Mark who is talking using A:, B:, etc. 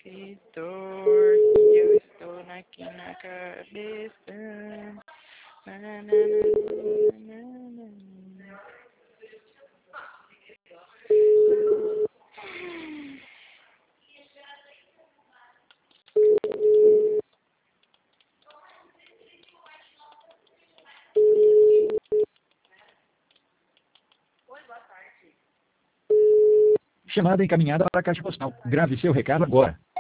A: Que dor que eu estou aqui na cabeça.
B: Chamada encaminhada para a caixa postal. Grave seu recado agora.